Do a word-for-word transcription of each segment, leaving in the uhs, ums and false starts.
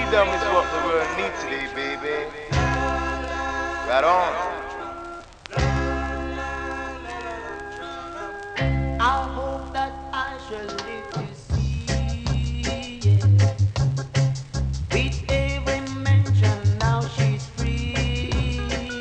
Freedom is what the world needs today, baby. Right on. I hope that I shall live to see it. With every mention, now she's free.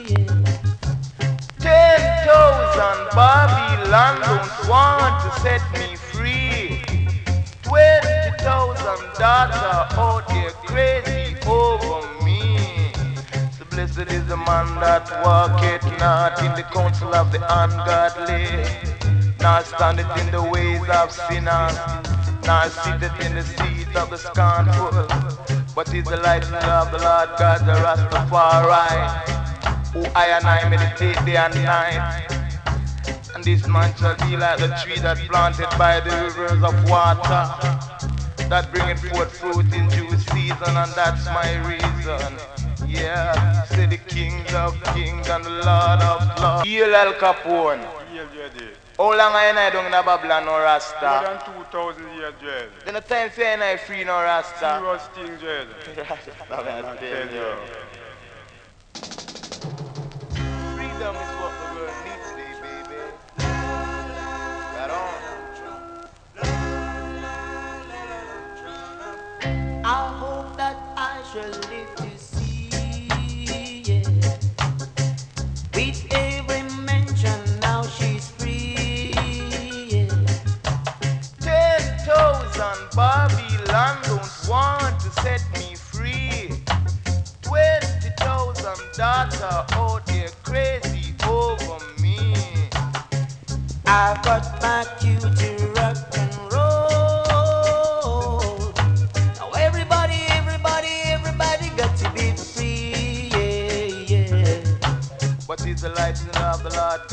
Ten thousand Babylon don't want to set me free. Twenty thousand daughter out here crazy over me. So blessed is the man that walketh not in the counsel of the ungodly, nor standeth in the ways of sinners, nor sitteth in the seat of the scornful, but is the light of the Lord God, the Rastafari, who I and I meditate day and night. And this man shall be like the tree that planted by the rivers of water, that bringeth forth fruit in due season, and that's my reason. Yeah, say the King of Kings and the Lord of Lords. Hail Al Capone. Hail Jedi. How long are you not down in Babylon, no Rasta? More than two thousand years jail. Then the time say you not free, no Rasta. Serious thing jail. I'm gonna tell you. Freedom is what the world needs today, baby. Right on. I hope that I shall live to see it. With every mention, now she's free. Ten thousand Babylon don't want to set me free. Twenty thousand daughter out here crazy over me. I've got my cue to rock and roll. Now everybody, everybody, everybody got to be free, yeah, yeah. But it's the light of the Lord